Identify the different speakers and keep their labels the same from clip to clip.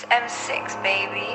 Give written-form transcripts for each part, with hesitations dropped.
Speaker 1: M6, baby.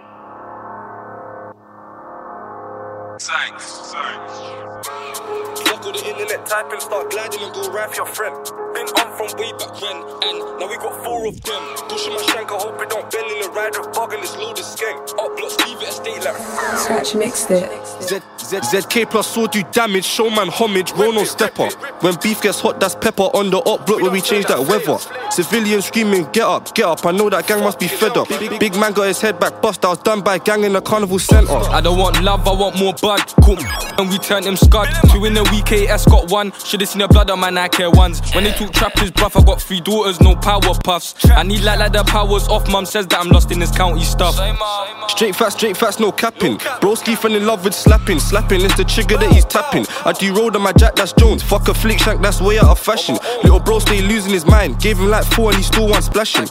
Speaker 2: Fuck all the internet typing, start gliding and go ride for your friend. Been on from way back when, and now we got 4 of them. Pushing my shank, I hope it don't bend in the ride of bug and this load of skank. Up blocks, leave it a state like
Speaker 3: Scratch mixed it.
Speaker 2: ZK plus sword do damage, show man homage, roll no stepper. When beef gets hot, that's pepper. On the up block where we change that weather. Civilians screaming, get up, I know that gang must be fed up. Big man got his head back bust, I was done by gang in the carnival centre.
Speaker 4: I don't want love, I want more bud. Cool, and we turn them scud. 2 in the WKS got 1. Should've seen the blood on my Nike ones. When they talk trappers, bruv, I got 3 daughters, no power puffs. I need like the power's off. Mum says that I'm lost in this county stuff.
Speaker 2: Straight facts, no capping. Broski fell in love with slapping. Slapping is the trigger that he's tapping. I do road on my jack, that's Jones. Fuck a flick shank, that's way out of fashion. Little bro stay losing his mind. Gave him like 4 and he still one splashing.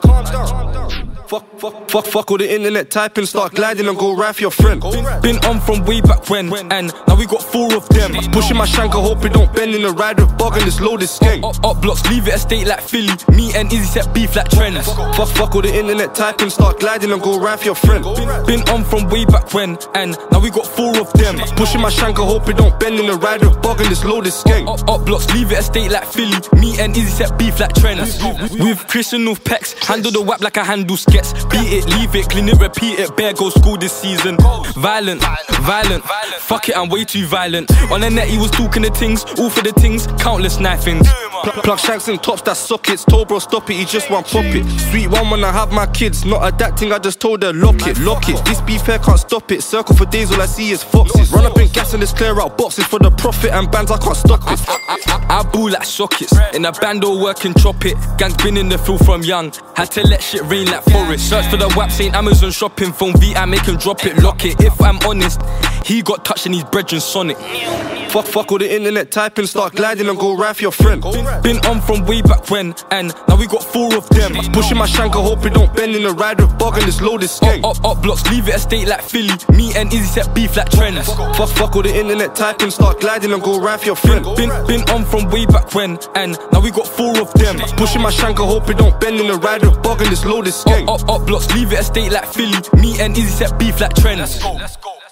Speaker 2: Fuck all the internet typing, start gliding and go ride for your friend.
Speaker 4: Been on from way back when, and now we got 4 of them.
Speaker 2: Pushing my shank, I hope it don't bend in the ride with bug and this load is skank.
Speaker 4: Up blocks, leave it a state like Philly. Me and Izzy set beef like trends.
Speaker 2: Fuck all the internet typing, start gliding and go ride for your friend.
Speaker 4: Been on from way back when, and now we got 4 of them.
Speaker 2: Pushing my shank, I hope it don't bend in the ride with bug and this load is skank.
Speaker 4: Up blocks, leave it a state like Philly. Me and Izzy set beef like trends. With Christian with pecs, handle the whap like I handle skets. Beat it, leave it, clean it, repeat it. Bear go school this season. Violent. Fuck it, I'm way too violent. On the net, he was talking the things, all for the things, countless knifings.
Speaker 2: Plug shanks and tops, that's sockets. Told bro stop it, he just want pop it. Sweet one when I have my kids, not adapting, I just told her lock it. This beef hair can't stop it. Circle for days, all I see is foxes. Run up in gas and just clear out boxes for the profit and bands, I can't stop it.
Speaker 4: I boo like sockets, in a bando working chop it. Gang been in the field from young, had to let shit rain like forest. Search for the WAP, saying Amazon shopping phone VI, make him drop it, lock it. If I'm honest, he got touched in his brethren Sonic.
Speaker 2: Fuck all the internet typing, start gliding and go ride for your friend.
Speaker 4: Been on from way back when, and now we got 4 of them.
Speaker 2: Pushing my shank, I hope it don't bend in the ride with bug and this load is skank.
Speaker 4: Up blocks, leave it a state like Philly. Me and Izzy set beef like trends.
Speaker 2: Fuck all the internet typing, start gliding and go ride for your friend.
Speaker 4: Been on from way back when, and now we got 4 of them.
Speaker 2: Pushing my shank, I hope it don't bend in the ride with bug and this load is skank.
Speaker 4: Up blocks, leave it a state like Philly. Me and Izzy set beef like trends.
Speaker 1: Let's go.